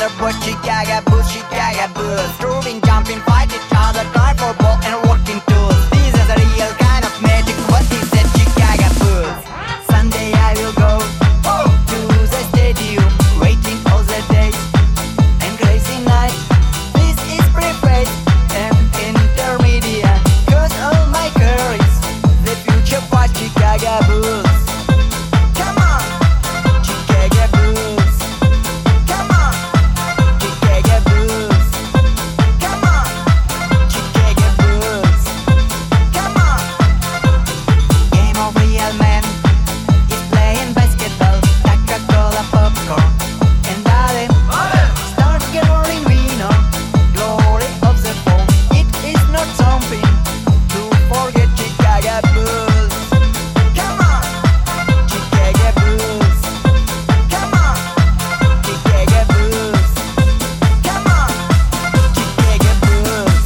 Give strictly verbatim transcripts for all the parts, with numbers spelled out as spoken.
other boys, Chicago Bulls, Chicago Bulls. Throwing, jumping, fight each other, try for ball and working tools. This is a real kind of magic, what is that Chicago Bulls? Sunday I will go oh, to the stadium, waiting all the days and crazy night. This is prepaid and intermediate, cause all my careers, the future for Chicago Bulls. Come on, Chicago Bulls. Come on, Chicago Bulls. Come on, Chicago Bulls. Come on. Game of real men is playing basketball, Coca-Cola, popcorn, and Dale. Start getting vino, glory of the fall. It is not something to forget Chicago Bulls. Come on, Chicago Bulls. Come on, Chicago Bulls. Come on, Chicago Bulls.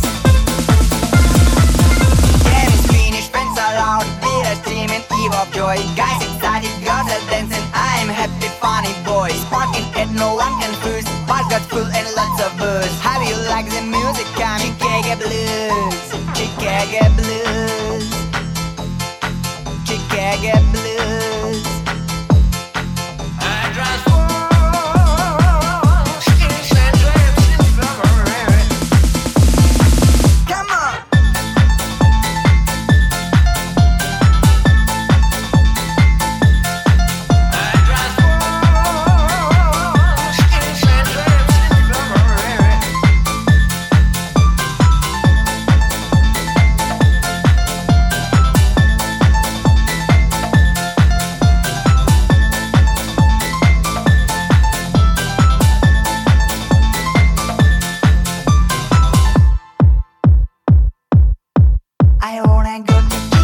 Game is finished, friends are out, beer is streaming, eve of joy. Guys excited, girls are dancing, I'm happy, funny boy. Sparking at no one can first, bars got full and lots of booze. How you like the music? Come Chicago Blues, Chicago Blues, Chicago Blues. I transform inside dreams in February. Come on. I transform inside dreams in February. I wanna go to